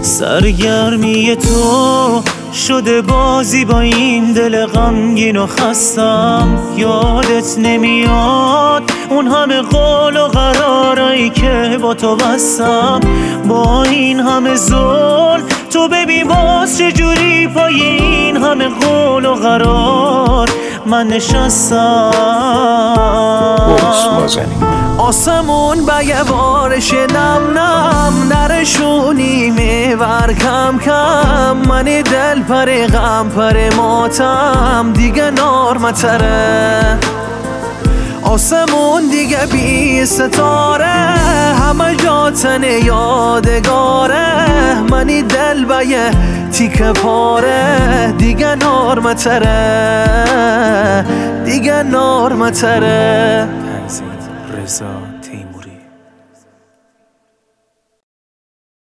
سرگرمی تو شده بازی با این دل غمگین و خستم. یادت نمیاد اون همه قول و قرارایی که با تو بستم؟ با این همه ظلم تو ببین باز چجوری پای این همه قول و قرار من نشستم. آسمون به یه بارش نم نم نرشونی میور کم کم. من دل پر غم پر ماتم دیگه نارمتره. آسمون دیگه بی ستاره همه جا تن یادگاره. من دل به یه تیکه پاره دیگه نارمتره دیگه نارمتره. رضا